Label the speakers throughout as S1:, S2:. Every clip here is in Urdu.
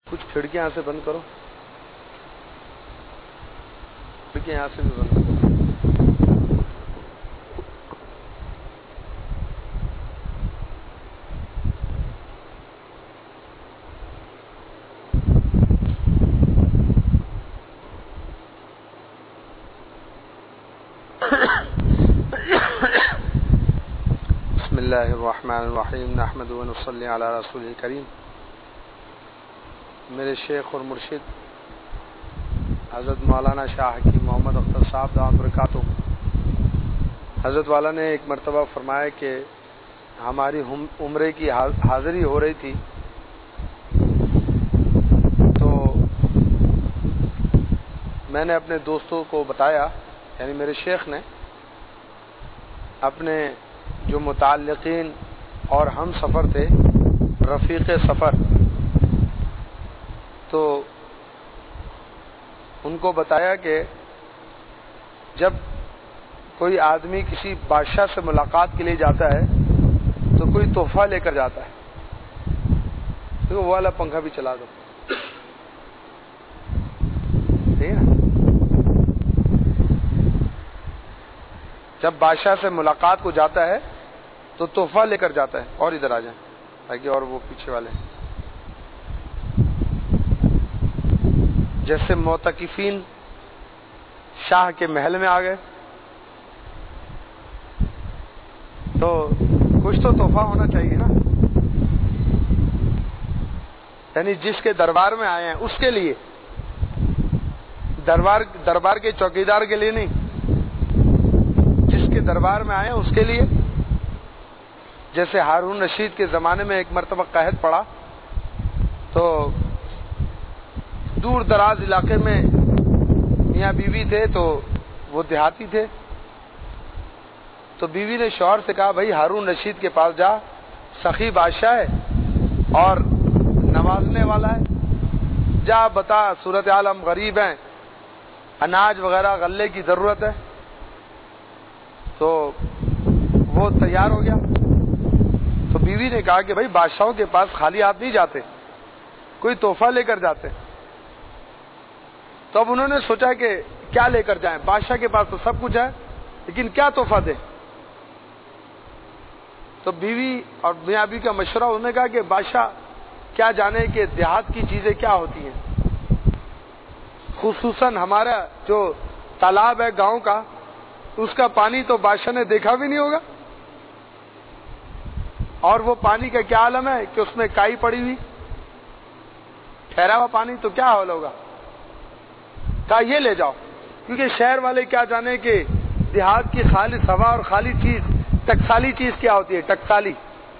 S1: کچھ کھڑکیاں یہاں سے بند کرو، کھڑکیاں یہاں سے بھی بند کرو۔ بسم اللہ الرحمن الرحیم نحمد و نصلی علی رسول کریم۔ میرے شیخ اور مرشد حضرت مولانا شاہ حکیم محمد اختر صاحب دامت برکاتہ، حضرت والا نے ایک مرتبہ فرمایا کہ ہماری عمرے کی حاضری ہو رہی تھی، تو میں نے اپنے دوستوں کو بتایا، یعنی میرے شیخ نے اپنے جو متعلقین اور ہم سفر تھے، رفیق سفر، تو ان کو بتایا کہ جب کوئی آدمی کسی بادشاہ سے ملاقات کے لیے جاتا ہے تو کوئی تحفہ لے کر جاتا ہے۔ تو وہ والا پنکھا بھی چلا دو، ٹھیک ہے؟ جب بادشاہ سے ملاقات کو جاتا ہے تو تحفہ لے کر جاتا ہے۔ اور ادھر آ جائیں تاکہ اور وہ پیچھے والے، جیسے معتکفین شاہ کے محل میں آ گئے تو کچھ تو تحفہ ہونا چاہیے نا، یعنی جس کے دربار میں آئے ہیں اس کے لیے، دربار کے چوکیدار کے لیے نہیں، جس کے دربار میں آئے ہیں اس کے لیے۔ جیسے ہارون رشید کے زمانے میں ایک مرتبہ قحط پڑا تو دور دراز علاقے میں میاں بیوی تھے، تو وہ دیہاتی تھے، تو بیوی نے شوہر سے کہا بھائی ہارون رشید کے پاس جا، سخی بادشاہ ہے اور نوازنے والا ہے، جا بتا صورت عالم غریب ہیں، اناج وغیرہ غلے کی ضرورت ہے۔ تو وہ تیار ہو گیا۔ تو بیوی نے کہا کہ بھائی بادشاہوں کے پاس خالی ہاتھ نہیں جاتے، کوئی تحفہ لے کر جاتے۔ تو اب انہوں نے سوچا کہ کیا لے کر جائیں، بادشاہ کے پاس تو سب کچھ ہے لیکن کیا تحفہ دیں۔ تو بیوی اور میاں بیوی کا مشورہ، انہوں نے کہا کہ بادشاہ کیا جانے کہ دیہات کی چیزیں کیا ہوتی ہیں، خصوصاً ہمارا جو تالاب ہے گاؤں کا، اس کا پانی تو بادشاہ نے دیکھا بھی نہیں ہوگا، اور وہ پانی کا کیا عالم ہے کہ اس میں کائی پڑی ہوئی، ٹھہرا ہوا پانی، تو کیا حال ہوگا۔ کہا یہ لے جاؤ، کیونکہ شہر والے کیا جانے کہ دیہات کی خالص ہوا اور خالی چیز، ٹکسالی چیز کیا ہوتی ہے، ٹکسالی۔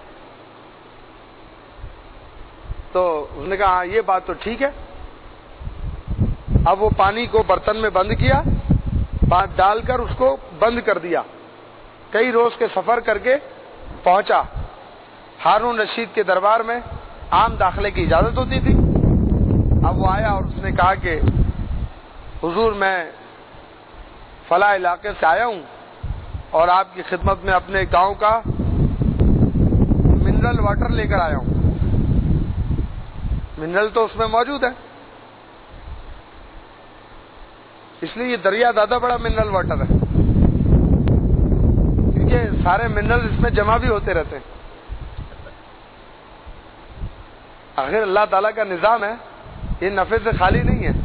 S1: تو اس نے کہا ہاں یہ بات تو ٹھیک ہے۔ اب وہ پانی کو برتن میں بند کیا، بات ڈال کر اس کو بند کر دیا، کئی روز کے سفر کر کے پہنچا ہارون رشید کے دربار میں۔ عام داخلے کی اجازت ہوتی تھی۔ اب وہ آیا اور اس نے کہا کہ حضور میں فلاں علاقے سے آیا ہوں اور آپ کی خدمت میں اپنے گاؤں کا منرل واٹر لے کر آیا ہوں۔ منرل تو اس میں موجود ہے، اس لیے یہ دریا زیادہ بڑا منرل واٹر ہے، کیونکہ سارے منرل اس میں جمع بھی ہوتے رہتے ہیں۔ آخر اللہ تعالیٰ کا نظام ہے، یہ نفع سے خالی نہیں ہے۔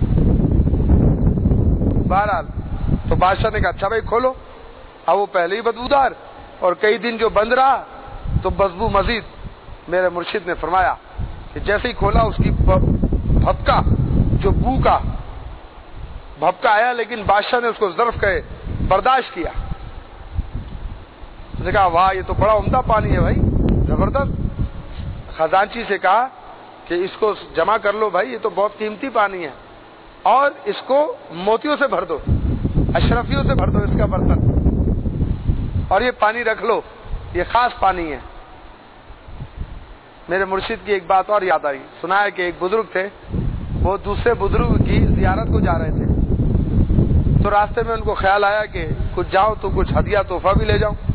S1: بہرحال تو بادشاہ نے کہا اچھا بھائی کھولو۔ اب وہ پہلے ہی بدبودار اور کئی دن جو بند رہا تو بدبو مزید۔ میرے مرشد نے فرمایا کہ جیسے ہی کھولا اس کی بھپکا، جو بو کا بھپکا آیا، لیکن بادشاہ نے اس کو ظرف کہے برداشت کیا۔ اس نے کہا واہ یہ تو بڑا عمدہ پانی ہے بھائی، زبردست۔ خزانچی سے کہا کہ اس کو جمع کر لو بھائی، یہ تو بہت قیمتی پانی ہے، اور اس کو موتیوں سے بھر دو، اشرفیوں سے بھر دو اس کا برتن، اور یہ پانی رکھ لو، یہ خاص پانی ہے۔ میرے مرشد کی ایک بات اور یاد آئی، سنا ہے کہ ایک بزرگ تھے، وہ دوسرے بزرگ کی زیارت کو جا رہے تھے، تو راستے میں ان کو خیال آیا کہ کچھ جاؤ تو کچھ ہدیہ تحفہ بھی لے جاؤں۔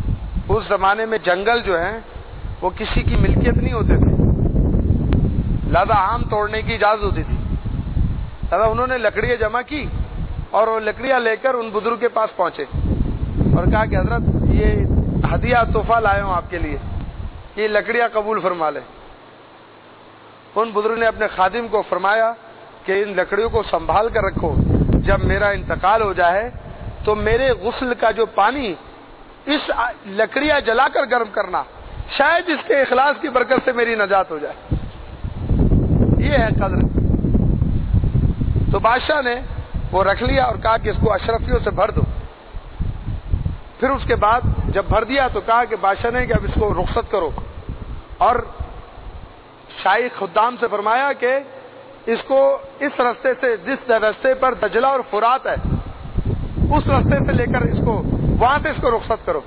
S1: اس زمانے میں جنگل جو ہیں وہ کسی کی ملکیت نہیں ہوتے تھے، لہذا آم توڑنے کی اجازت ہوتی تھی. لہذا انہوں نے لکڑیاں جمع کی اور وہ لکڑیاں لے کر ان بزرگ کے پاس پہنچے اور کہا کہ حضرت یہ ہدیہ تحفہ لائے ہوں آپ کے لیے, یہ لکڑیاں قبول فرما لیں. ان بزرگ نے اپنے خادم کو فرمایا کہ ان لکڑیوں کو سنبھال کر رکھو, جب میرا انتقال ہو جائے تو میرے غسل کا جو پانی اس لکڑیاں جلا کر گرم کرنا, شاید اس کے اخلاص کی برکت سے میری نجات ہو جائے. یہ ہے قدر. تو بادشاہ نے وہ رکھ لیا اور کہا کہ اس کو اشرفیوں سے بھر دو. پھر اس کے بعد جب بھر دیا تو کہا کہ بادشاہ نے کہ اب اس کو رخصت کرو, اور شاہی خدام سے فرمایا کہ اس کو اس رستے سے, جس رستے پر دجلہ اور فرات ہے, اس رستے سے لے کر اس کو وہاں سے اس کو رخصت کرو.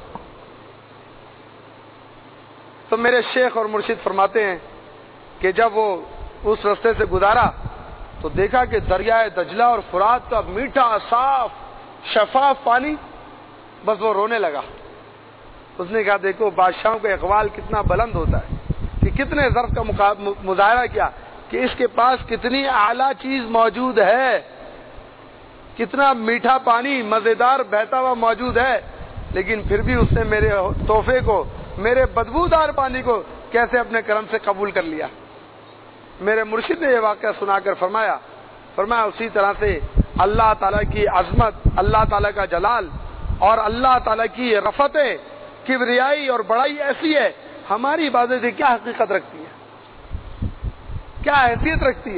S1: تو میرے شیخ اور مرشد فرماتے ہیں کہ جب وہ اس رستے سے گزارا تو دیکھا کہ دریائے دجلہ اور فرات کا میٹھا صاف شفاف پانی, بس وہ رونے لگا. اس نے کہا دیکھو بادشاہوں کا اقبال کتنا بلند ہوتا ہے, کہ کتنے ظرف کا مظاہرہ کیا کہ اس کے پاس کتنی اعلیٰ چیز موجود ہے, کتنا میٹھا پانی مزیدار بہتا ہوا موجود ہے, لیکن پھر بھی اس نے میرے تحفے کو, میرے بدبودار پانی کو کیسے اپنے کرم سے قبول کر لیا. میرے مرشد نے یہ واقعہ سنا کر فرمایا اسی طرح سے اللہ تعالیٰ کی عظمت, اللہ تعالیٰ کا جلال اور اللہ تعالیٰ کی رفعت, کبریائی اور بڑائی ایسی ہے, ہماری عبادت کیا حقیقت رکھتی ہے, کیا حیثیت رکھتی ہے.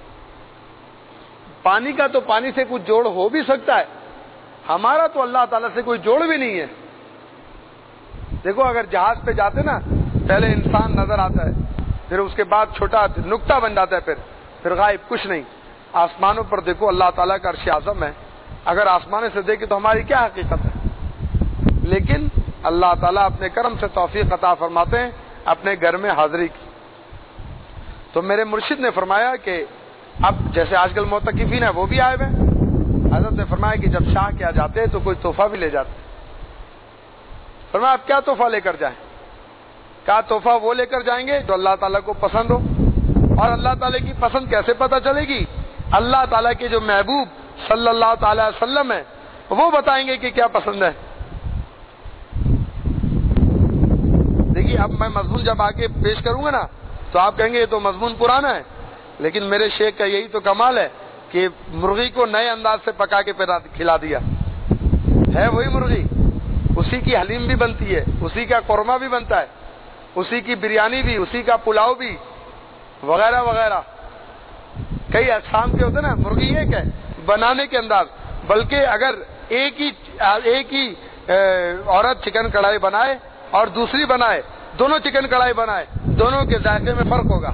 S1: پانی کا تو پانی سے کچھ جوڑ ہو بھی سکتا ہے, ہمارا تو اللہ تعالیٰ سے کوئی جوڑ بھی نہیں ہے. دیکھو اگر جہاز پہ جاتے نا, پہلے انسان نظر آتا ہے, پھر اس کے بعد چھوٹا نقطہ بن جاتا ہے, پھر غائب, کچھ نہیں. آسمانوں پر دیکھو اللہ تعالیٰ کا عرش اعظم ہے, اگر آسمانے سے دیکھیں تو ہماری کیا حقیقت ہے. لیکن اللہ تعالیٰ اپنے کرم سے توفیق عطا فرماتے ہیں اپنے گھر میں حاضری کی. تو میرے مرشد نے فرمایا کہ اب جیسے آج کل معتکفین ہیں وہ بھی آئے ہوئے, حضرت نے فرمایا کہ جب شاہ کیا جاتے تو کوئی تحفہ بھی لے جاتے. فرمایا آپ کیا تحفہ لے کر جائیں؟ کیا تحفہ وہ لے کر جائیں گے جو اللہ تعالیٰ کو پسند ہو. اور اللہ تعالیٰ کی پسند کیسے پتہ چلے گی؟ اللہ تعالیٰ کے جو محبوب صلی اللہ تعالی وسلم ہیں وہ بتائیں گے کہ کیا پسند ہے. دیکھیے اب میں مضمون جب آگے پیش کروں گا نا تو آپ کہیں گے یہ تو مضمون پرانا ہے, لیکن میرے شیخ کا یہی تو کمال ہے کہ مرغی کو نئے انداز سے پکا کے کھلا دیا ہے. وہی مرغی, اسی کی حلیم بھی بنتی ہے, اسی کا قورمہ بھی بنتا ہے, اسی کی بریانی بھی, اسی کا پلاؤ بھی, وغیرہ وغیرہ. کئی اقسام کے ہوتے نا, مرغی ایک ہے بنانے کے انداز, بلکہ اگر ایک ہی عورت چکن کڑھائی بنائے اور دوسری بنائے, دونوں چکن کڑھائی بنائے, دونوں کے ذائقے میں فرق ہوگا.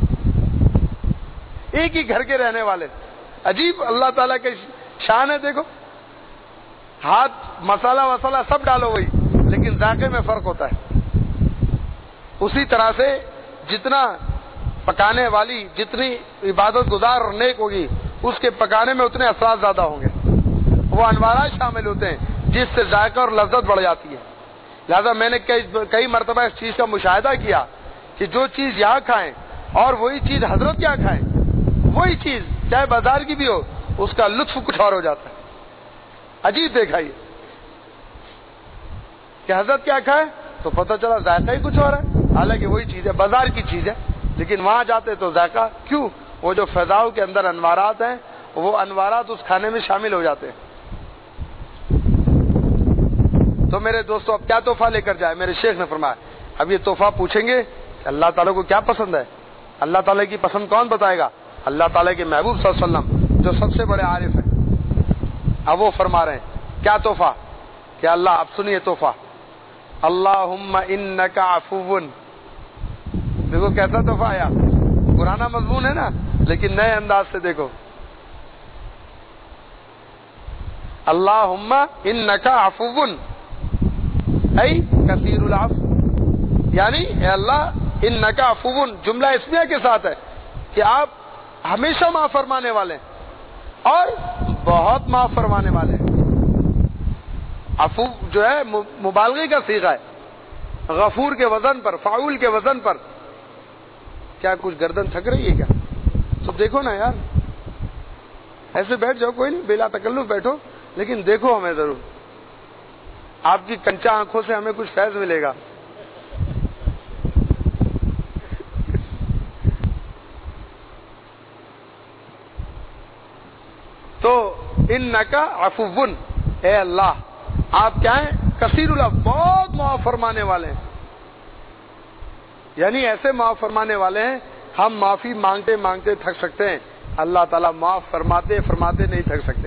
S1: ایک ہی گھر کے رہنے والے, عجیب اللہ تعالیٰ کے شان ہے. دیکھو ہاتھ مسالہ وسالہ سب ڈالو وہی, لیکن ذائقے میں فرق ہوتا ہے. اسی طرح سے جتنا پکانے والی جتنی عبادت گزار اور نیک ہوگی اس کے پکانے میں اتنے اثرات زیادہ ہوں گے. وہ انوارات شامل ہوتے ہیں جس سے ذائقہ اور لذت بڑھ جاتی ہے. لہذا میں نے کئی مرتبہ اس چیز کا مشاہدہ کیا کہ جو چیز یہاں کھائیں اور وہی چیز حضرت کیا کھائیں, وہی چیز چاہے بازار کی بھی ہو, اس کا لطف کچھ اور ہو جاتا ہے. عجیب دیکھا یہ کہ حضرت کیا کھائے تو پتہ چلا ذائقہ ہی کچھ اور ہے, حالانکہ وہی چیز ہے, بازار کی چیز ہے, لیکن وہاں جاتے تو ذائقہ کیوں, وہ جو فضاؤں کے اندر انوارات ہیں وہ انوارات اس کھانے میں شامل ہو جاتے ہیں. تو میرے دوستو اب کیا تحفہ لے کر جائے؟ میرے شیخ نے فرمایا اب یہ تحفہ پوچھیں گے کہ اللہ تعالیٰ کو کیا پسند ہے. اللہ تعالیٰ کی پسند کون بتائے گا؟ اللہ تعالیٰ کے محبوب صلی اللہ علیہ وسلم جو سب سے بڑے عارف ہیں. اب وہ فرما رہے ہیں کیا تحفہ, کہ اللہ, اب سنیے تحفہ, اللہم انکا عفون. دیکھو کیسا تحفہ آیا, پرانا مضمون ہے نا لیکن نئے انداز سے دیکھو. اللہم انکا عفون ای کثیر العفو, یعنی اے اللہ انکا عفون جملہ اسمیہ کے ساتھ ہے کہ آپ ہمیشہ معاف فرمانے والے ہیں اور بہت معاف فرمانے والے ہیں. عفو جو ہے مبالغے کا صیغہ ہے, غفور کے وزن پر, فاعول کے وزن پر. کیا کچھ گردن تھک رہی ہے کیا؟ تو دیکھو نا یار، ایسے بیٹھ جاؤ، کوئی نہیں، بلا تکلف بیٹھو، لیکن دیکھو ہمیں ضرور، آپ کی کنچا آنکھوں سے ہمیں کچھ فیض ملے گا۔ تو انکا عفون، اے اللہ آپ کیا ہیں؟ کثیر العفو، بہت معاف فرمانے والے ہیں، یعنی ایسے معاف فرمانے والے ہیں ہم معافی مانگتے مانگتے تھک سکتے ہیں، اللہ تعالیٰ معاف فرماتے فرماتے نہیں تھک سکتے۔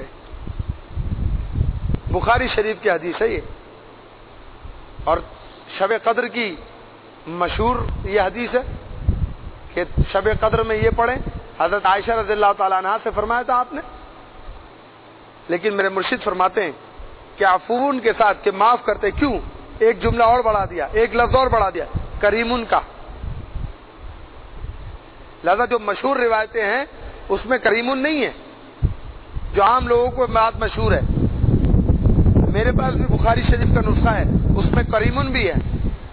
S1: بخاری شریف کی حدیث ہے یہ، اور شب قدر کی مشہور یہ حدیث ہے کہ شب قدر میں یہ پڑھیں، حضرت عائشہ رضی اللہ تعالیٰ عنہا سے فرمایا تھا آپ نے، لیکن میرے مرشد فرماتے ہیں کہ عفون کے ساتھ کہ معاف کرتے، کیوں؟ ایک جملہ اور بڑھا دیا، ایک لفظ اور بڑھا دیا، کریمن کا۔ لہذا جو مشہور روایتیں ہیں اس میں کریمن نہیں ہے، جو عام لوگوں کو بات مشہور ہے۔ میرے پاس بھی بخاری شریف کا نسخہ ہے، اس میں کریمن بھی ہے،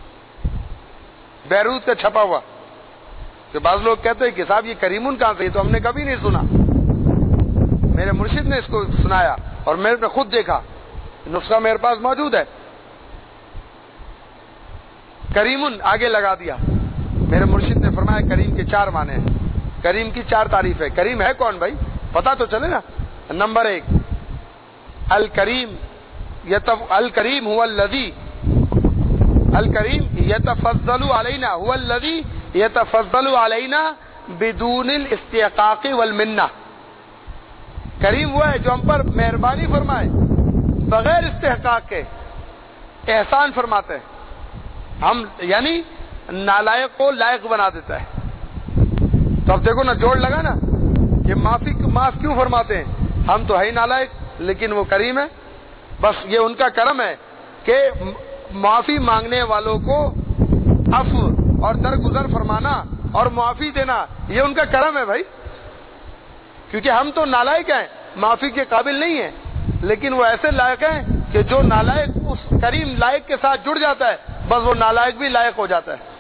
S1: بیروت کا چھپا ہوا، کہ بعض لوگ کہتے ہیں کہ صاحب یہ کریمن کہاں سے، یہ تو ہم نے کبھی نہیں سنا۔ میرے مرشد نے اس کو سنایا اور میں نے خود دیکھا، نسخہ میرے پاس موجود ہے، کریمن آگے لگا دیا۔ میرے مرشد نے فرمایا کریم کے 4 معنی ہیں، کریم کی 4 تعریف ہے۔ کریم ہے کون بھائی؟ پتا تو چلے نا۔ نمبر 1، الکریم هو الذی، الکریم یتفضل علینا، هو الذی یتفضل علینا بدون الاستحقاق والمنہ۔ کریم وہ ہے جو ہم پر مہربانی فرمائے بغیر استحقاق کے، احسان فرماتے ہیں ہم، یعنی نالائق کو لائق بنا دیتا ہے۔ تو اب دیکھو نا، جوڑ لگا نا کہ معاف کیوں فرماتے ہیں؟ ہم تو ہے ہی نالائق، لیکن وہ کریم ہے۔ بس یہ ان کا کرم ہے کہ معافی مانگنے والوں کو عفو اور درگزر فرمانا اور معافی دینا، یہ ان کا کرم ہے بھائی، کیونکہ ہم تو نالائق ہیں، معافی کے قابل نہیں ہیں، لیکن وہ ایسے لائق ہیں کہ جو نالائق اس کریم لائق کے ساتھ جڑ جاتا ہے، بس وہ نالائق بھی لائق ہو جاتا ہے۔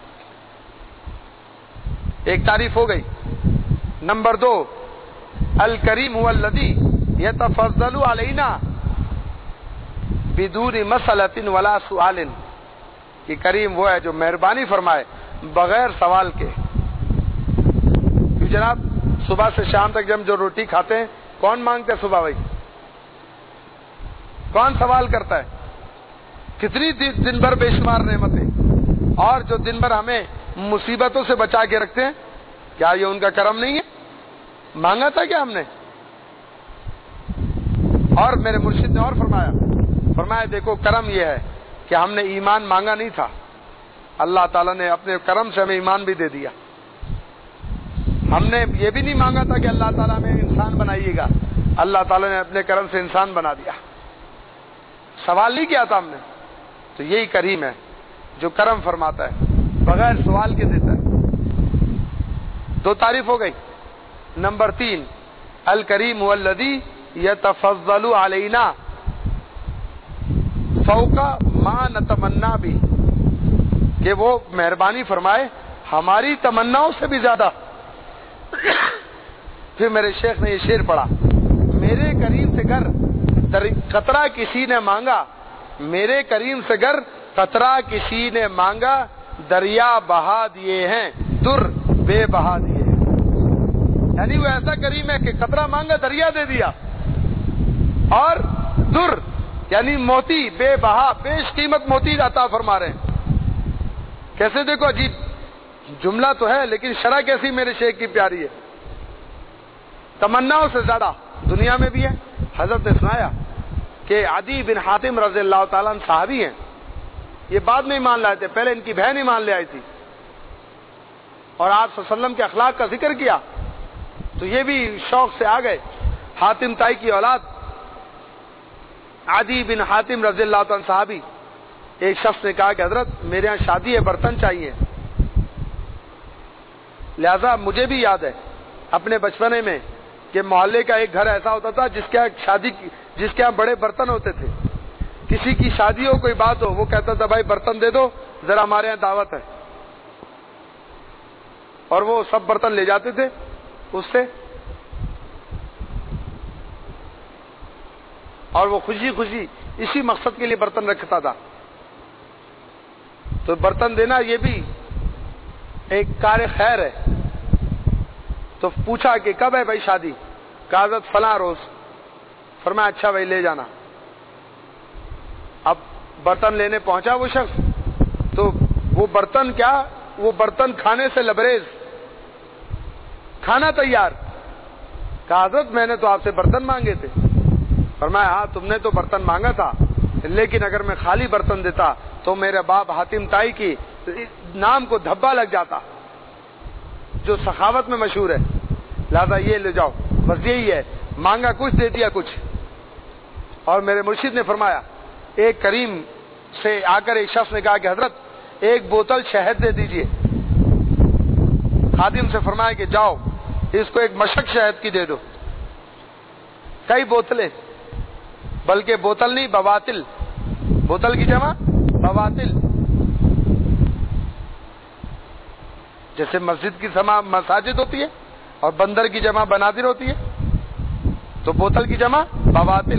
S1: ایک تعریف ہو گئی۔ نمبر 2، الکریم هو الذی یتفضل علینا بدون مسئلۃ ولا سؤال، کہ کریم وہ ہے جو مہربانی فرمائے بغیر سوال کے۔ جناب صبح سے شام تک جب جو روٹی کھاتے ہیں، کون مانگتا ہے صبح بھائی؟ کون سوال کرتا ہے؟ کتنی دن بھر بے شمار نعمتیں، اور جو دن بھر ہمیں مصیبتوں سے بچا کے رکھتے ہیں، کیا یہ ان کا کرم نہیں ہے؟ مانگا تھا کیا ہم نے؟ اور میرے مرشد نے اور فرمایا دیکھو کرم یہ ہے کہ ہم نے ایمان مانگا نہیں تھا، اللہ تعالیٰ نے اپنے کرم سے ہمیں ایمان بھی دے دیا۔ ہم نے یہ بھی نہیں مانگا تھا کہ اللہ تعالیٰ ہمیں انسان بنائیے گا، اللہ تعالیٰ نے اپنے کرم سے انسان بنا دیا، سوال نہیں کیا تھا ہم نے۔ تو یہی کریم ہے جو کرم فرماتا ہے، بغیر سوال کے دیتا ہے۔ 2 تعریف ہو گئی۔ نمبر 3، الکریم هو الذی یتفضل علینا فوق ما نتمنا بھی، کہ وہ مہربانی فرمائے ہماری تمناؤں سے بھی زیادہ۔ پھر میرے شیخ نے یہ شعر پڑھا، میرے کریم سے گر قطرہ کسی نے مانگا، میرے کریم سے گر قطرہ کسی نے مانگا، دریا بہا دیے ہیں در بے بہا دیے ہیں۔ یعنی وہ ایسا کریم ہے کہ قطرہ مانگا دریا دے دیا، اور در یعنی موتی بے بہا بیش قیمت موتی عطا فرما رہے ہیں۔ کیسے دیکھو عجیب جملہ تو ہے، لیکن شرح کیسی میرے شیخ کی پیاری ہے۔ تمناؤں سے زیادہ دنیا میں بھی ہے۔ حضرت نے سنایا کہ عدی بن حاتم رضی اللہ تعالیٰ عنہ صحابی ہیں، یہ بعد میں ایمان لائے تھے، پہلے ان کی بہن ایمان لے آئی تھی، اور آپ صلی اللہ علیہ وسلم کے اخلاق کا ذکر کیا تو یہ بھی شوق سے آ گئے۔ حاتم تائی کی اولاد عدی بن حاتم رضی اللہ تعالیٰ صحابی، ایک شخص نے کہا کہ حضرت میرے ہاں شادی ہے، برتن چاہیے۔ لہذا مجھے بھی یاد ہے اپنے بچپنے میں کہ محلے کا ایک گھر ایسا ہوتا تھا جس کے یہاں بڑے برتن ہوتے تھے۔ کسی کی شادی ہو، کوئی بات ہو، وہ کہتا تھا بھائی برتن دے دو ذرا، ہمارے یہاں دعوت ہے۔ اور وہ سب برتن لے جاتے تھے اس سے، اور وہ خوشی خوشی اسی مقصد کے لیے برتن رکھتا تھا. تو برتن دینا یہ بھی ایک کار خیر ہے. تو پوچھا کہ کب ہے بھائی شادی؟ کہا حضرت فلاں روز. فرمایا اچھا بھائی لے جانا. اب برتن لینے پہنچا وہ شخص، تو وہ برتن کیا، وہ برتن کھانے سے لبریز، کھانا تیار. کہا حضرت میں نے تو آپ سے برتن مانگے تھے. فرمایا ہاں تم نے تو برتن مانگا تھا، لیکن اگر میں خالی برتن دیتا تو میرے باپ حاتم طائی کی نام کو دھبا لگ جاتا جو سخاوت میں مشہور ہے. لہذا یہ لے جاؤ، بس یہی ہے، مانگا کچھ دے دیا کچھ. اور میرے مرشد نے فرمایا، ایک کریم سے آ کر ایک شخص نے کہا کہ حضرت ایک بوتل شہد دے دیجئے. خادم سے فرمایا کہ جاؤ اس کو ایک مشک شہد کی دے دو. کئی بوتلیں، بلکہ بوتل نہیں بواتل، بوتل کی جمع بواتل. جیسے مسجد کی جمع مساجد ہوتی ہے اور بندر کی جمع بنادر ہوتی ہے، تو بوتل کی جمع بواتل.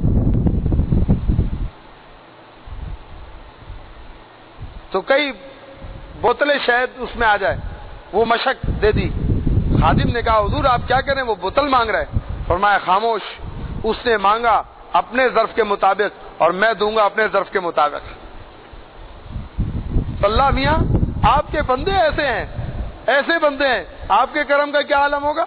S1: تو کئی بوتلیں شہد اس میں آ جائے، وہ مشک دے دی. خادم نے کہا حضور آپ کیا کریں، وہ بوتل مانگ رہے. فرمایا خاموش، اس نے مانگا اپنے ظرف کے مطابق اور میں دوں گا اپنے ظرف کے مطابق. اللہ میاں آپ کے بندے ایسے ہیں، ایسے بندے ہیں، آپ کے کرم کا کیا عالم ہوگا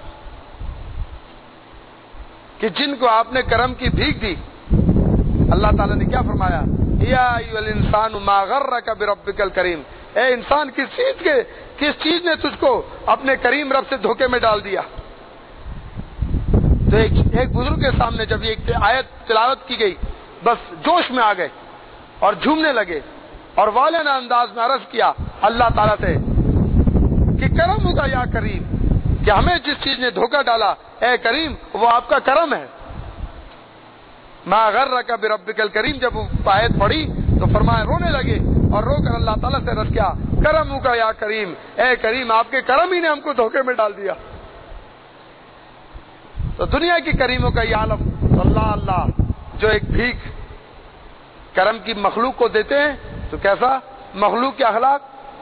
S1: کہ جن کو آپ نے کرم کی بھیک دی. اللہ تعالیٰ نے کیا فرمایا، یا ایھا الانسان ما غرک بربک الکریم. اے انسان کس چیز نے تجھ کو اپنے کریم رب سے دھوکے میں ڈال دیا. تو ایک بزرگ کے سامنے جب یہ آیت تلاوت کی گئی، بس جوش میں آ گئے اور جھومنے لگے اور والنا انداز میں عرض کیا اللہ تعالیٰ سے کہ کرم ہوگا یا کریم، کہ ہمیں جس چیز نے دھوکہ ڈالا اے کریم وہ آپ کا کرم ہے. ما غرک بربک الکریم جب وہ آیت پڑھی تو فرمایا رونے لگے اور رو کر اللہ تعالیٰ سے عرض کیا کرم ہوگا یا کریم، اے کریم آپ کے کرم ہی نے ہم کو دھوکے میں ڈال دیا. تو دنیا کی کریموں کا یہ عالم، اللہ اللہ جو ایک بھیک کرم کی مخلوق کو دیتے ہیں، تو کیسا مخلوق کے اخلاق.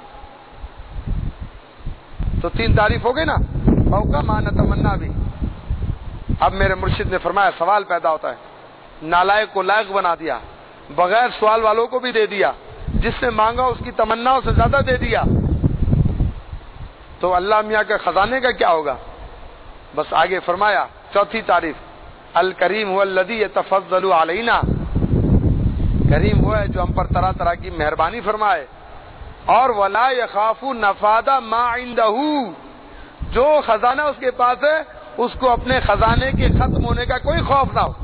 S1: تو 3 تعریف ہو گئی نا، فوقا ما نتمنا بھی. اب میرے مرشد نے فرمایا سوال پیدا ہوتا ہے، نالائق کو لائق بنا دیا، بغیر سوال والوں کو بھی دے دیا، جس نے مانگا اس کی تمناؤں سے زیادہ دے دیا. تو اللہ میاں کے خزانے کا کیا ہوگا. بس آگے فرمایا 4تھی تعریف، الکریم هو الذی یتفضل علینا. کریم وہ ہے جو ہم پر طرح طرح کی مہربانی فرمائے. اور ولا یخاف نفاذ ما عنده، جو خزانہ اس کے پاس ہے اس کو اپنے خزانے کے ختم ہونے کا کوئی خوف نہ ہو.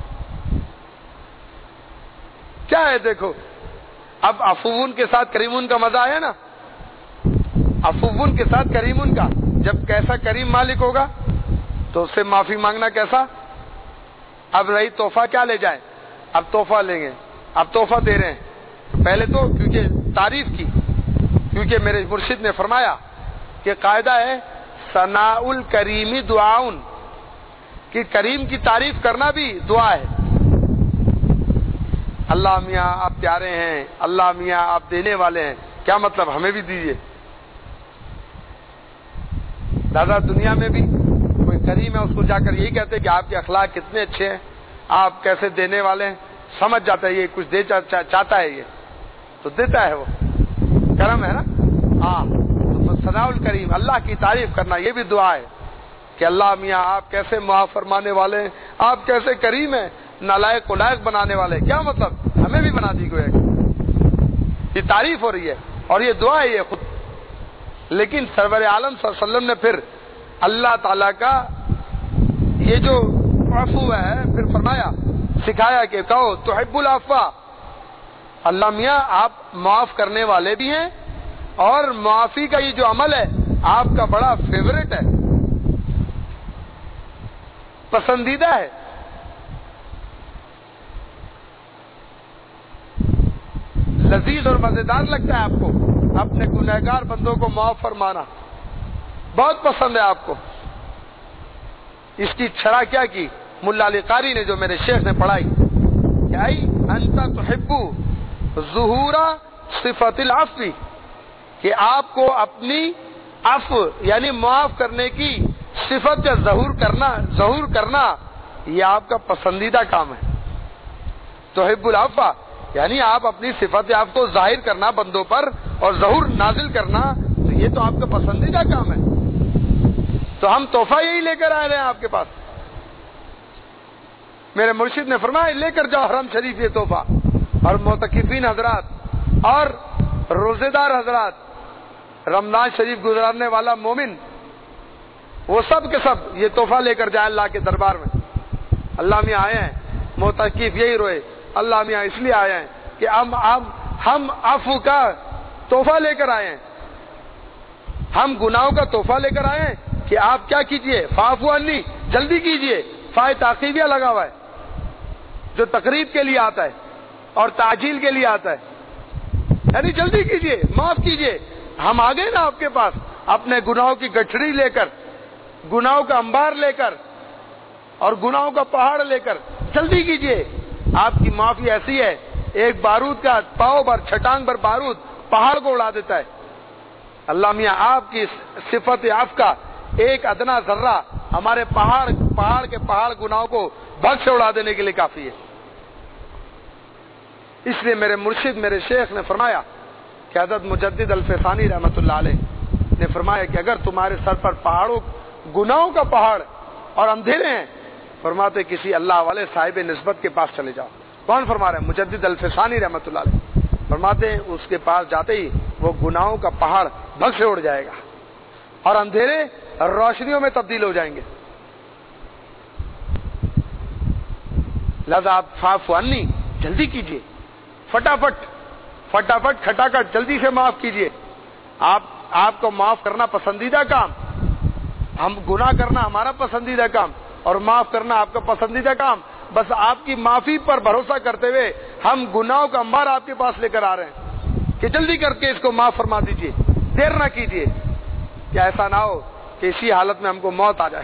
S1: کیا ہے دیکھو، اب عفون کے ساتھ کریمون کا مزہ آیا نا. عفون کے ساتھ کریمون کا، جب کیسا کریم مالک ہوگا تو اس سے معافی مانگنا کیسا. اب رہی تحفہ کیا لے جائیں، اب تحفہ لیں گے، اب تحفہ دے رہے ہیں. پہلے تو کیونکہ تعریف کی، کیونکہ میرے مرشد نے فرمایا کہ قاعدہ ہے ثناء الکریم دعاؤن، کہ کریم کی تعریف کرنا بھی دعا ہے. اللہ میاں آپ پیارے ہیں، اللہ میاں آپ دینے والے ہیں. کیا مطلب، ہمیں بھی دیجیے. دادا دنیا میں بھی کوئی کریم ہے اس کو جا کر یہی کہتے ہیں کہ آپ کے اخلاق کتنے اچھے ہیں، آپ کیسے دینے والے ہیں. سمجھ جاتا ہے یہ کچھ دے چاہتا ہے، یہ تو دیتا ہے، وہ کرم ہے نا. ہاں تو ثناء الکریم، اللہ کی تعریف کرنا یہ بھی دعا ہے کہ اللہ میاں آپ کیسے معاف فرمانے والے ہیں، آپ کیسے کریم ہیں، نالائق کو لائق بنانے والے. کیا مطلب، ہمیں بھی بنا دی گئی، یہ تعریف ہو رہی ہے اور یہ دعا ہے یہ خود. لیکن سرور عالم صلی اللہ علیہ وسلم نے پھر اللہ تعالیٰ کا یہ جو عفو ہے پھر فرمایا، سکھایا کہ کہو تحب العفو. اللہ میاں آپ معاف کرنے والے بھی ہیں اور معافی کا یہ جو عمل ہے آپ کا بڑا فیوریٹ ہے، پسندیدہ ہے. لذیذ اور مزیدار لگتا ہے آپ کو اپنے گنہگار بندوں کو معاف فرمانا. بہت پسند ہے آپ کو. اس کی شرح کیا کی ملا علی قاری نے جو میرے شیخ نے پڑھائی کہ ای انت تحب ظہور صفت العفو، کہ آپ کو اپنی عفو یعنی معاف کرنے کی صفت کا ظہور کرنا یہ آپ کا پسندیدہ کام ہے. تحب العفو یعنی آپ اپنی صفت عفو کو ظاہر کرنا بندوں پر اور ظہور نازل کرنا، تو یہ تو آپ کا پسندیدہ کام ہے. تو ہم تحفہ یہی لے کر آ رہے ہیں آپ کے پاس. میرے مرشد نے فرمایا لے کر جاؤ حرم شریف یہ تحفہ. اور معتکفین حضرات اور روزے دار حضرات، رمضان شریف گزارنے والا مومن، وہ سب کے سب یہ تحفہ لے کر جائے اللہ کے دربار میں. اللہ میاں آئے ہیں معتکف یہی روئے، اللہ میاں اس لیے آئے ہیں کہ ہم عفو کا تحفہ لے کر آئے ہیں، ہم گناہوں کا تحفہ لے کر آئے ہیں کہ آپ کیا کیجئے، فاعفو عنی، جلدی کیجئے. فائے تعقیبیہ لگا ہوا ہے جو تقریب کے لیے آتا ہے اور تعجیل کے لیے آتا ہے، یعنی جلدی کیجئے، معاف کیجئے. ہم آ گئے نا آپ کے پاس اپنے گناہوں کی گٹھڑی لے کر، گناہوں کا انبار لے کر اور گناہوں کا پہاڑ لے کر، جلدی کیجئے. آپ کی معافی ایسی ہے ایک بارود کا پاؤ بھر چھٹانگ بھر بارود پہاڑ کو اڑا دیتا ہے. اللہ میاں آپ کی صفت عفو کا ایک ادنا ذرہ ہمارے پہاڑ کے پہاڑ گناہوں کو بھگ سے اڑا دینے کے لیے کافی ہے. اس لیے میرے مرشد میرے شیخ نے فرمایا کہ حضرت مجدد الفیضانی رحمۃ اللہ علیہ نے فرمایا کہ اگر تمہارے سر پر پہاڑوں گناہوں کا پہاڑ اور اندھیرے ہیں، فرماتے کسی اللہ والے صاحب نسبت کے پاس چلے جاؤ. کون فرما رہے ہیں؟ مجدد الفیضانی رحمۃ اللہ علیہ فرماتے ہیں اس کے پاس جاتے ہی وہ گناہوں کا پہاڑ بھگ سے اڑ جائے گا اور اندھیرے روشنیوں میں تبدیل ہو جائیں گے. لہذا آپ فاعفو عنی، جلدی کیجئے، فٹافٹ کھٹاکٹ جلدی سے معاف کیجئے. آپ کو معاف کرنا پسندیدہ کام، ہم گناہ کرنا ہمارا پسندیدہ کام اور معاف کرنا آپ کا پسندیدہ کام. بس آپ کی معافی پر بھروسہ کرتے ہوئے ہم گناہوں کا انبار آپ کے پاس لے کر آ رہے ہیں کہ جلدی کر کے اس کو معاف فرما دیجئے، دیر نہ کیجئے کہ ایسا نہ ہو کہ اسی حالت میں ہم کو موت آ جائے.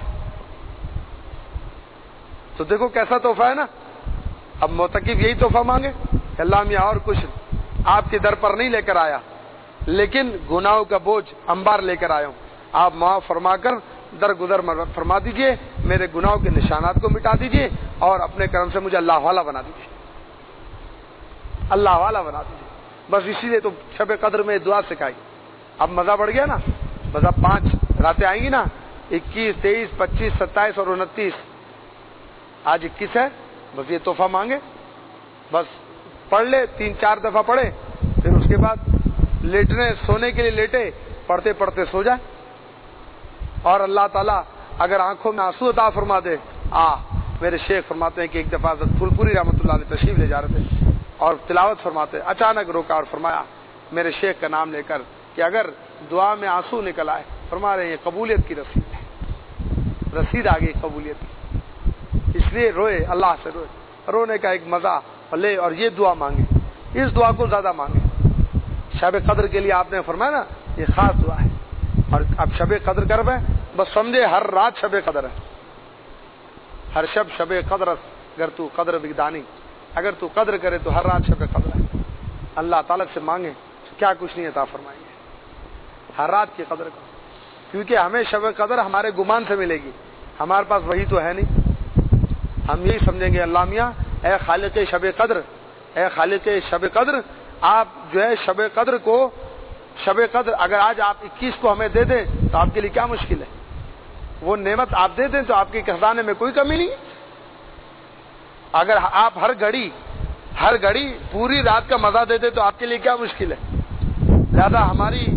S1: تو دیکھو کیسا تحفہ ہے نا. اب معتکف یہی تحفہ مانگے کہ اللہ میاں اور کچھ آپ کے در پر نہیں لے کر آیا، لیکن گناہوں کا بوجھ انبار لے کر آیا ہوں. آپ معاف فرما کر درگزر فرما دیجئے، میرے گناہوں کے نشانات کو مٹا دیجئے اور اپنے کرم سے مجھے اللہ والا بنا دیجئے، اللہ والا بنا دیجئے. بس اسی لیے تو شب قدر میں دعا سکھائی. اب مزہ بڑھ گیا نا. بس اب 5 راتیں آئیں گی نا، 21 23 25 27 اور 29. آج 21 ہے. بس یہ تحفہ مانگے، بس پڑھ لے 3-4 دفعہ پڑھے، پھر اس کے بعد لیٹنے سونے کے لیے لیٹے، پڑھتے پڑھتے سو جائے. اور اللہ تعالیٰ اگر آنکھوں میں آنسو عطا فرما دے. میرے شیخ فرماتے ہیں کہ ایک دفعہ حضرت پھول پوری رحمۃ اللہ علیہ تشریف لے جا رہے تھے اور تلاوت فرماتے، اچانک روکا اور فرمایا میرے شیخ کا نام لے کر کہ اگر دعا میں آنسو نکل آئے، فرما رہے ہیں یہ قبولیت کی رسید ہے، رسید آ گئی قبولیت کی. اس لیے روئے، اللہ سے روئے، رونے کا ایک مزہ لے اور یہ دعا مانگے، اس دعا کو زیادہ مانگے. شب قدر کے لیے آپ نے فرمایا نا یہ خاص دعا ہے. اور اب شب قدر کر رہے بس سمجھے ہر رات شب قدر ہے، ہر شب قدر اگر تو قدر بگدانی، اگر تو قدر کرے تو ہر رات شب قدر ہے. اللہ تعالیٰ سے مانگے کیا کچھ نہیں عطا فرمائیں گے. ہر رات کی قدر کرو، کیونکہ ہمیں شب قدر ہمارے گمان سے ملے گی، ہمارے پاس وہی تو ہے نہیں. ہم یہی سمجھیں گے اللہ میاں اے خالق شب قدر، اے خالق شب قدر، آپ جو ہے شب قدر کو، شب قدر اگر آج آپ 21 کو ہمیں دے دیں تو آپ کے لیے کیا مشکل ہے. وہ نعمت آپ دے دیں تو آپ کے خزانے میں کوئی کمی نہیں. اگر آپ ہر گھڑی پوری رات کا مزہ دے دیں تو آپ کے لیے کیا مشکل ہے. لہذا ہماری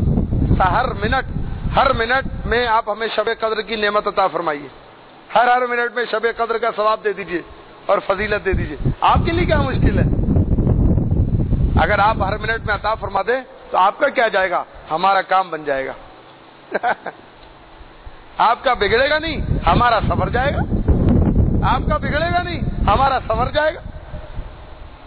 S1: ہر منٹ میں آپ ہمیں شب قدر کی نعمت عطا فرمائیے. ہر منٹ میں شب قدر کا ثواب دے دیجئے اور فضیلت دے دیجئے. آپ کے لیے کیا مشکل ہے. اگر آپ ہر منٹ میں عطا فرما دیں تو آپ کا کیا جائے گا، ہمارا کام بن جائے گا. آپ کا بگڑے گا نہیں، ہمارا سفر جائے گا. آپ کا بگڑے گا نہیں، ہمارا سفر جائے گا.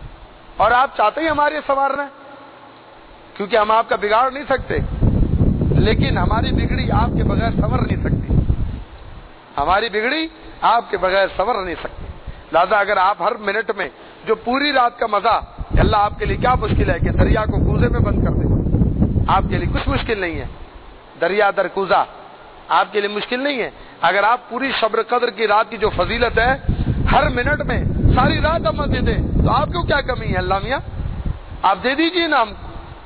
S1: اور آپ چاہتے ہی ہمارے سنوارنا ہے، کیونکہ ہم آپ کا بگاڑ نہیں سکتے. لیکن ہماری بگڑی آپ کے بغیر سنور نہیں سکتی، ہماری بگڑی آپ کے بغیر سنور نہیں سکتی۔ لہذا اگر آپ ہر منٹ میں جو پوری رات کا مزہ، اللہ آپ کے لیے کیا مشکل ہے کہ دریا کو کوزے میں بند کر دے، آپ کے لیے کچھ مشکل نہیں ہے، دریا در کوزہ آپ کے لیے مشکل نہیں ہے۔ اگر آپ پوری شب قدر کی رات کی جو فضیلت ہے ہر منٹ میں ساری رات ہم دے دیں تو آپ کو کیا کمی ہے؟ اللہ میاں آپ دے دیجئے نا ہم۔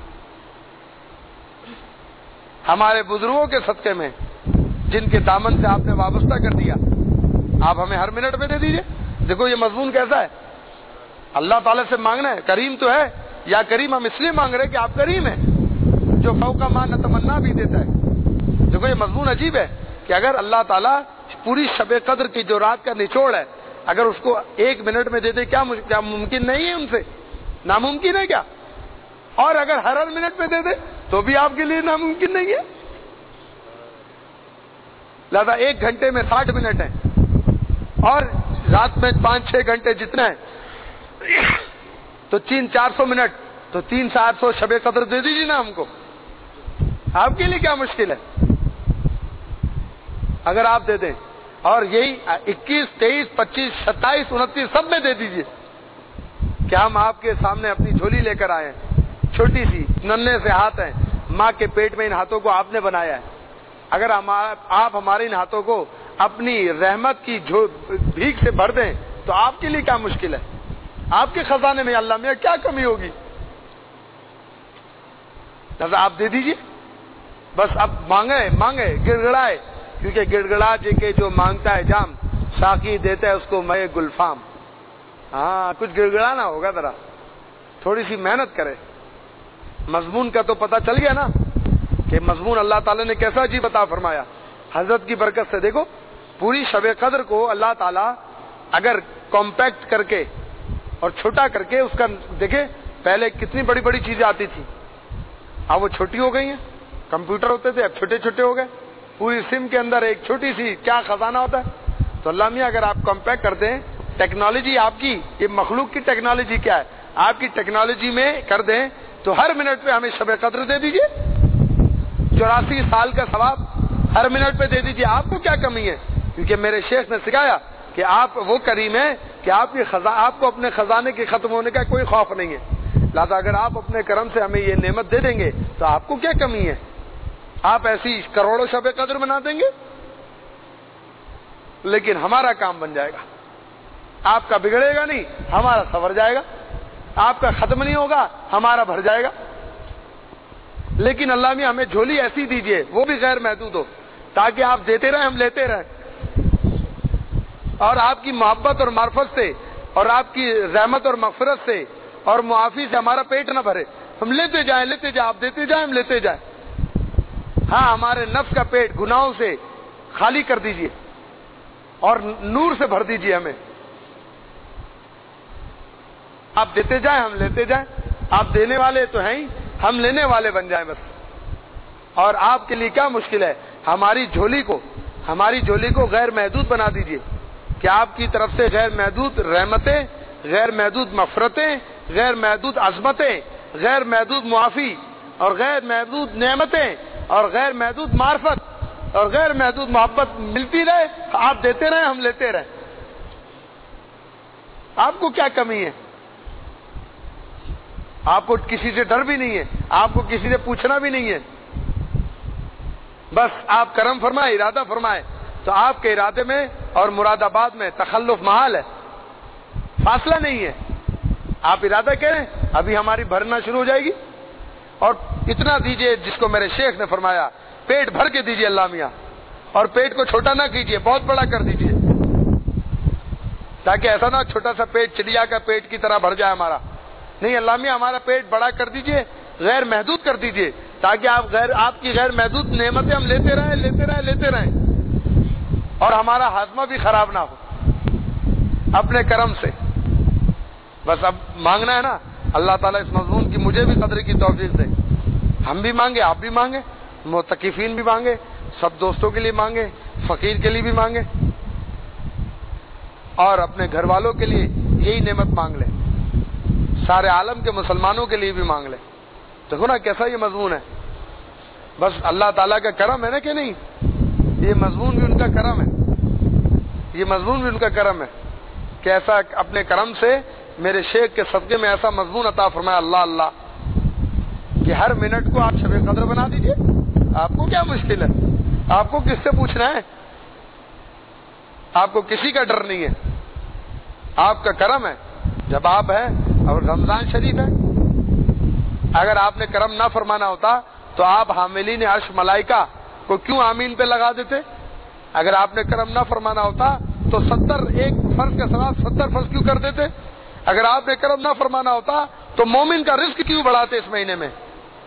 S1: ہمارے بزرگوں کے صدقے میں جن کے دامن سے آپ نے وابستہ کر دیا، آپ ہمیں ہر منٹ میں دے دیجئے۔ دیکھو یہ مضمون کیسا ہے، اللہ تعالیٰ سے مانگنا ہے، کریم تو ہے، یا کریم ہم اس لیے مانگ رہے ہیں کہ آپ کریم ہیں جو فوق ما نتمنا بھی دیتا ہے۔ دیکھو یہ مضمون عجیب ہے کہ اگر اللہ تعالیٰ پوری شب قدر کی جو رات کا نچوڑ ہے اگر اس کو ایک منٹ میں دے دے، کیا ممکن نہیں ہے؟ ان سے ناممکن ہے کیا؟ اور اگر ہر منٹ میں دے دے تو بھی آپ کے لیے ناممکن نہیں ہے۔ لہذا 1 گھنٹے میں 60 منٹ ہیں اور رات میں 5-6 گھنٹے جتنا ہے تو 300-400 منٹ، تو 300-400 شب قدر دے دیجیے نا ہم کو، آپ کے لیے کیا مشکل ہے؟ اگر آپ دے دیں، اور یہی 21, 23, 25, 27, 29 سب میں دے دیجیے کہ ہم آپ کے سامنے اپنی جھولی لے کر آئے ہیں، چھوٹی سی ننھے سے ہاتھ ہیں، ماں کے پیٹ میں ان ہاتھوں کو آپ نے بنایا ہے۔ اگر آپ ہمارے ان ہاتھوں کو اپنی رحمت کی بھیک سے بھر دیں تو آپ کے لیے کیا مشکل ہے؟ آپ کے خزانے میں اللہ میاں کیا کمی ہوگی؟ لہذا آپ دے دیجیے، بس اب مانگے گڑ گڑائے، کیونکہ گڑ گڑا جے کے جو مانگتا ہے جام، ساقی دیتا ہے اس کو مے گلفام۔ ہاں کچھ گڑ گڑانا ہوگا، ذرا تھوڑی سی محنت کرے۔ مضمون کا تو پتہ چل گیا نا کہ مضمون اللہ تعالیٰ نے کیسا عجیب عطا فرمایا حضرت کی برکت سے۔ دیکھو پوری شب قدر کو اللہ تعالیٰ اگر کمپیکٹ کر کے اور چھوٹا کر کے اس کا، دیکھیں پہلے کتنی بڑی بڑی چیزیں آتی تھی، اب وہ چھوٹی ہو گئی ہیں، کمپیوٹر ہوتے تھے اب چھوٹے چھوٹے ہو گئے، پوری سم کے اندر ایک چھوٹی سی کیا خزانہ ہوتا ہے۔ تو اللہ میاں اگر آپ کمپیکٹ کرتے ہیں ٹیکنالوجی آپ کی، یہ مخلوق کی ٹیکنالوجی کیا ہے، آپ کی ٹیکنالوجی میں کر دیں تو ہر منٹ پہ ہمیں شب قدر دے دیجئے، 84 سال کا ثواب ہر منٹ پہ دے دیجئے، آپ کو کیا کمی ہے؟ کیونکہ میرے شیخ نے سکھایا کہ آپ وہ کریم ہیں کہ آپ کو اپنے خزانے کے ختم ہونے کا کوئی خوف نہیں ہے۔ لہذا اگر آپ اپنے کرم سے ہمیں یہ نعمت دے دیں گے تو آپ کو کیا کمی ہے؟ آپ ایسی کروڑوں شب قدر بنا دیں گے، لیکن ہمارا کام بن جائے گا، آپ کا بگڑے گا نہیں، ہمارا سنور جائے گا، آپ کا ختم نہیں ہوگا، ہمارا بھر جائے گا۔ لیکن اللہ میاں ہمیں جھولی ایسی دیجئے وہ بھی غیر محدود ہو، تاکہ آپ دیتے رہیں ہم لیتے رہیں، اور آپ کی محبت اور معرفت سے اور آپ کی رحمت اور مغفرت سے اور معافی سے ہمارا پیٹ نہ بھرے، ہم لیتے جائیں آپ دیتے جائیں ہم لیتے جائیں۔ ہاں ہمارے نفس کا پیٹ گناہوں سے خالی کر دیجئے اور نور سے بھر دیجئے ہمیں، آپ دیتے جائیں ہم لیتے جائیں، آپ دینے والے تو ہیں ہی، ہم لینے والے بن جائیں بس۔ اور آپ کے لیے کیا مشکل ہے؟ ہماری جھولی کو غیر محدود بنا دیجئے کہ آپ کی طرف سے غیر محدود رحمتیں، غیر محدود مغفرتیں، غیر محدود عظمتیں، غیر محدود معافی اور غیر محدود نعمتیں اور غیر محدود معرفت اور غیر محدود محبت ملتی رہے، آپ دیتے رہیں ہم لیتے رہیں۔ آپ کو کیا کمی ہے؟ آپ کو کسی سے ڈر بھی نہیں ہے، آپ کو کسی سے پوچھنا بھی نہیں ہے، بس آپ کرم فرمائے، ارادہ فرمائے تو آپ کے ارادے میں اور مراد آباد میں تخلف محال ہے، فاصلہ نہیں ہے۔ آپ ارادہ کریں ابھی ہماری بھرنا شروع ہو جائے گی، اور اتنا دیجئے جس کو میرے شیخ نے فرمایا پیٹ بھر کے دیجئے اللہ میاں، اور پیٹ کو چھوٹا نہ کیجئے، بہت بڑا کر دیجئے، تاکہ ایسا نہ چھوٹا سا پیٹ چڑیا کا پیٹ کی طرح بھر جائے ہمارا، نہیں اللہ میاں ہمارا پیٹ بڑا کر دیجئے، غیر محدود کر دیجئے، تاکہ آپ کی غیر محدود نعمتیں ہم لیتے رہیں اور ہمارا ہاضمہ بھی خراب نہ ہو اپنے کرم سے۔ بس اب مانگنا ہے نا، اللہ تعالیٰ اس مضمون کی مجھے بھی قدر کی توفیق دے، ہم بھی مانگے، آپ بھی مانگے، معتکفین بھی مانگے، سب دوستوں کے لیے مانگے، فقیر کے لیے بھی مانگے، اور اپنے گھر والوں کے لیے یہی نعمت مانگ لیں، سارے عالم کے مسلمانوں کے لیے بھی مانگ لیں۔ دیکھو نا کیسا یہ مضمون ہے، بس اللہ تعالیٰ کا کرم ہے نا کہ نہیں؟ یہ مضمون بھی ان کا کرم ہے، یہ مضمون بھی ان کا کرم ہے کہ ایسا اپنے کرم سے میرے شیخ کے صدقے میں ایسا مضمون عطا فرمایا اللہ اللہ کہ ہر منٹ کو آپ شب قدر بنا دیجئے. آپ کو کیا مشکل ہے؟ آپ کو کس سے پوچھنا ہے؟ آپ کو کسی کا ڈر نہیں ہے، آپ کا کرم ہے. جب آپ ہیں اور رمضان شریف ہے، اگر آپ نے کرم نہ فرمانا ہوتا تو آپ حاملین عرش ملائکہ کو کیوں آمین پہ لگا دیتے؟ اگر آپ نے کرم نہ فرمانا ہوتا تو 70 ایک فرض کے ساتھ 70 فرض کیوں کر دیتے؟ اگر آپ نے کرم نہ فرمانا ہوتا تو مومن کا رزق کیوں بڑھاتے اس مہینے میں؟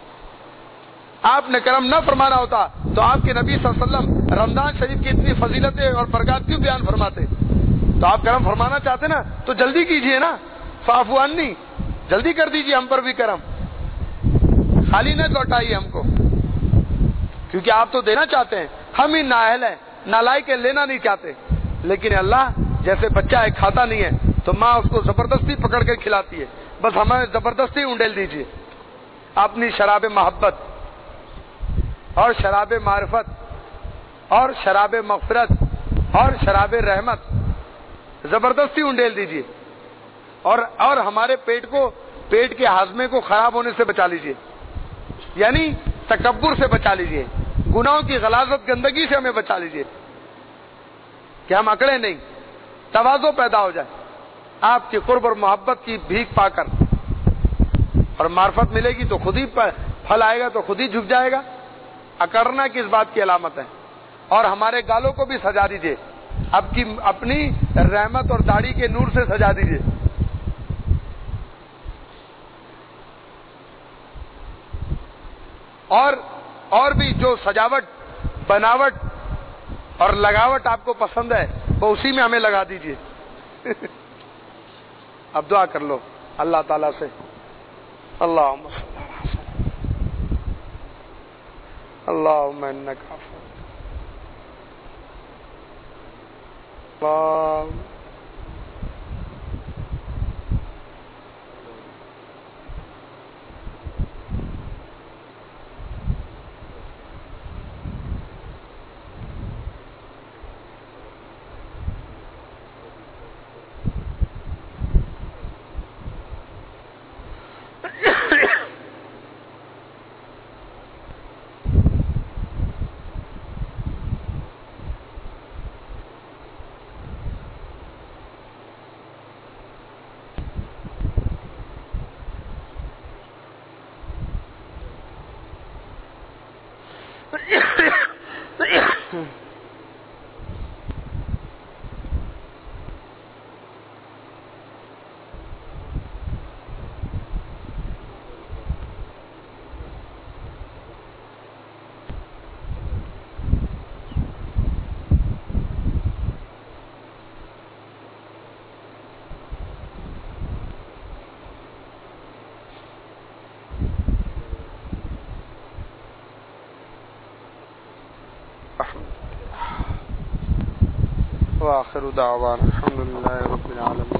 S1: آپ نے کرم نہ فرمانا ہوتا تو آپ کے نبی صلی اللہ علیہ وسلم رمضان شریف کی اتنی فضیلتیں اور برکات کیوں بیان فرماتے؟ تو آپ کرم فرمانا چاہتے نا تو جلدی کیجئے نا، فاعفو عنی، جلدی کر دیجئے ہم پر بھی کرم، خالی نہ لوٹائیے ہم کو، کیونکہ آپ تو دینا چاہتے ہیں، ہم ہی نااہل ہیں، نالائق ہیں، لینا نہیں چاہتے. لیکن اللہ جیسے بچہ ہے کھاتا نہیں ہے تو ماں اس کو زبردستی پکڑ کے کھلاتی ہے، بس ہمیں زبردستی انڈیل دیجئے. اپنی شراب محبت اور شراب معرفت اور شراب مغفرت اور شراب رحمت زبردستی انڈیل دیجئے، اور ہمارے پیٹ کے ہاضمے کو خراب ہونے سے بچا لیجئے، یعنی تکبر سے بچا لیجئے، گناہوں کی غلاظت گندگی سے ہمیں بچا لیجئے کہ ہم اکڑے نہیں، تواضع پیدا ہو جائے آپ کی قرب اور محبت کی بھیک پا کر. اور معرفت ملے گی تو خود ہی پھل آئے گا، تو خود ہی جھک جائے گا. اکڑنا کس بات کی علامت ہے؟ اور ہمارے گالوں کو بھی سجا دیجئے، اب کی اپنی رحمت اور داڑھی کے نور سے سجا دیجئے. اور بھی جو سجاوٹ، بناوٹ اور لگاوٹ آپ کو پسند ہے وہ اسی میں ہمیں لگا دیجئے. اب دعا کر لو اللہ تعالیٰ سے، اللہم صلی اللہ علیہ وسلم، اللہم انک عفو، اللہم وآخر دعوانا الحمد لله رب العالمين.